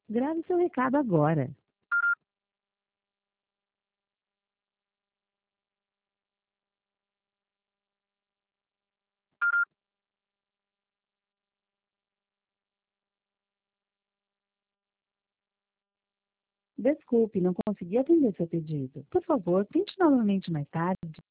Grave seu recado agora. Desculpe, não consegui atender seu pedido. Por favor, tente novamente mais tarde.